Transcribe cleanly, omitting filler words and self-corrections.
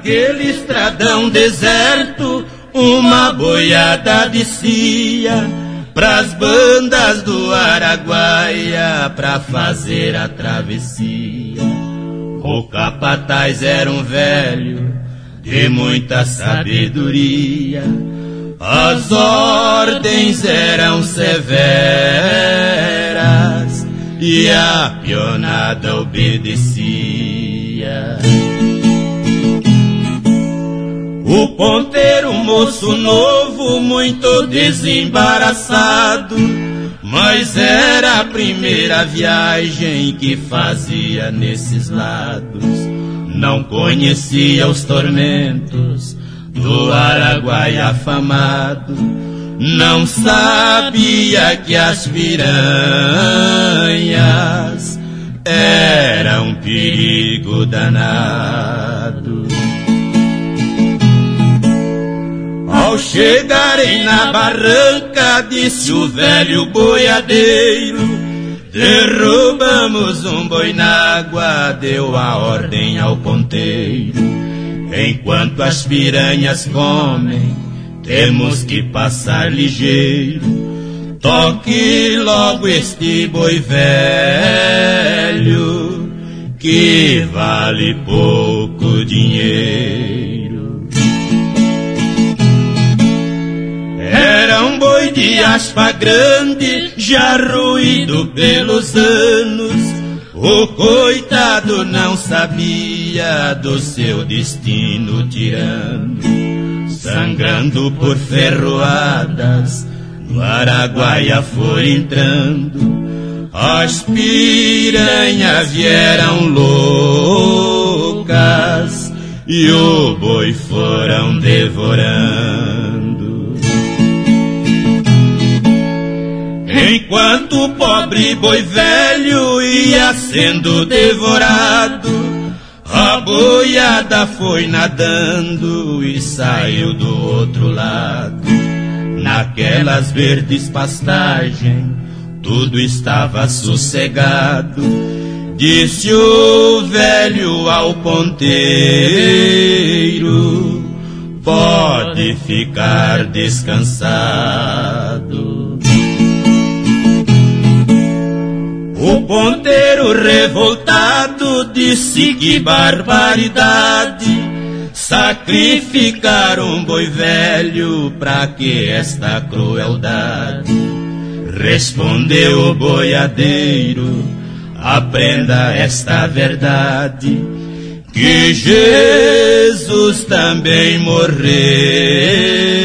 naquele estradão deserto, uma boiada descia pras bandas do Araguaia pra fazer a travessia. O capataz era um velho de muita sabedoria, as ordens eram severas e a pionada obedecia. O ponteiro, moço novo, muito desembaraçado, mas era a primeira viagem que fazia nesses lados. Não conhecia os tormentos do Araguaia afamado, não sabia que as piranhas eram um perigo danado. Ao chegarem na barranca, disse o velho boiadeiro, derrubamos um boi na água, deu a ordem ao ponteiro. Enquanto as piranhas comem, temos que passar ligeiro. Toque logo este boi velho, que vale pouco dinheiro. Era um boi de aspa grande, já ruído pelos anos. O coitado não sabia do seu destino tirano. Sangrando por ferroadas, no Araguaia foi entrando. As piranhas vieram loucas e o boi foram devorando. Enquanto o pobre boi velho ia sendo devorado, a boiada foi nadando e saiu do outro lado. Naquelas verdes pastagens, tudo estava sossegado. Disse o velho ao ponteiro, pode ficar descansado. O ponteiro revoltado disse que barbaridade, sacrificar um boi velho, pra que esta crueldade? Respondeu o boiadeiro, aprenda esta verdade, que Jesus também morreu